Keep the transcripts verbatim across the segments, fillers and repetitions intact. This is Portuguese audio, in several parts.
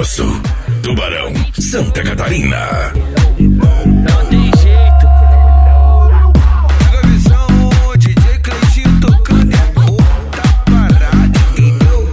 Grosso, Tubarão, Santa Catarina. Não tem jeito. Pega a visão, D J Cleitinho tocando é outra parada, entendeu?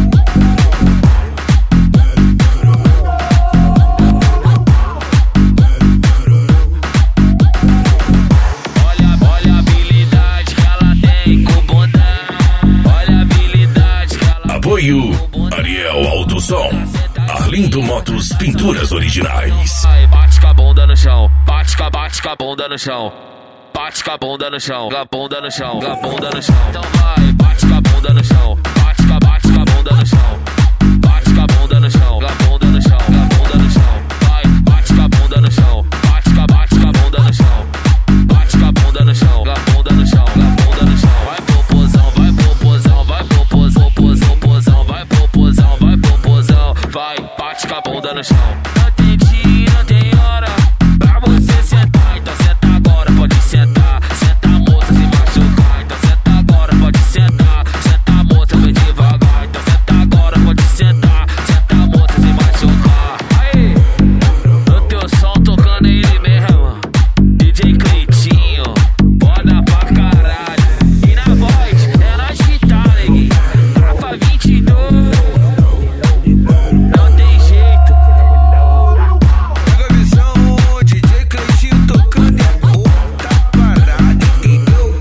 Olha, olha a habilidade que ela tem com o bundão. Olha a habilidade que ela Apoio Ariel Alto Som, Arlindo Motos Pinturas Originais. Vai, bate com a bunda no chão, bate com a, bate com a bunda no chão, bate com a bunda no chão, com a bunda no chão, com a bunda no chão. Então vai, bate com a bunda no chão, bate com a, bate com a bunda no chão, bate com a bunda no chão, com a bunda no chão, com a bunda no chão. Vai, bate com a bunda no chão, bate com a, bate com a bunda no chão, bate com a bunda no chão, com a bunda no chão, com a bunda no chão. Vai popozão, vai popozão, vai popozão, popozão, popozão, vai popozão, vai popozão, vai, bate com a bunda no chão. Não tem dia, não tem hora pra você sentar, então senta agora, pode sentar. Senta moça se machucar, então senta agora, pode sentar. Senta moça bem devagar, então senta agora, pode sentar. Senta moça se machucar. Aí, no teu som tocando ele mesmo, D J Cleitinho, foda pra caralho. E na voz, é nós que tá, neguinho, Rafa vinte e dois. Não tem jeito. Pega a visão, D J Cleitinho tocando é outra parada, entendeu?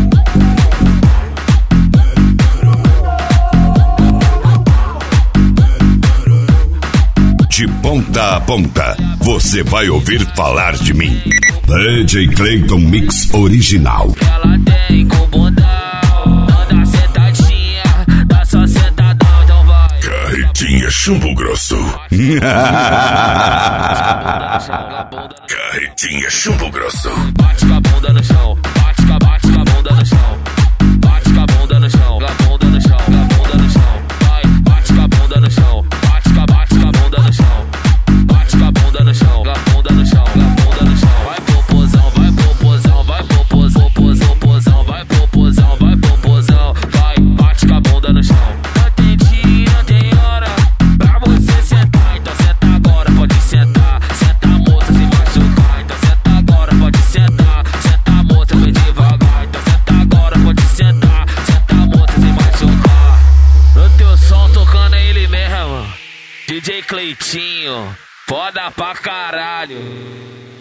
De ponta a ponta, você vai ouvir falar de mim. D J Cleiton Mix Original. Ela tem com bundão, anda sentadinha, dá só sentadão, então vai. Carretinha Chumbo Grosso. Carretinha Chumbo Grosso. Bate com a bunda no chão, bate com a, bate com a bunda no chão, bate com a bunda no chão, com a bunda no chão, com a bunda no chão. Vai, bate com a bunda no chão, bate com a, bate com a bunda no chão, bate com a bunda no chão, com a bunda no chão, com a bunda no chão. Vai popozão, vai popozão, vai popozão, popozão, popozão, vai popozão, vai popozão, vai, bate com a bunda no chão. Não tem dia, não tem hora pra você sentar, então senta agora, pode sentar. Senta moça se machucar, então senta agora, pode sentar. Senta moça bem devagar, então senta agora, pode sentar. Senta moça se machucar. No teu som tocando é ele mesmo, D J Cleitinho, foda pra caralho.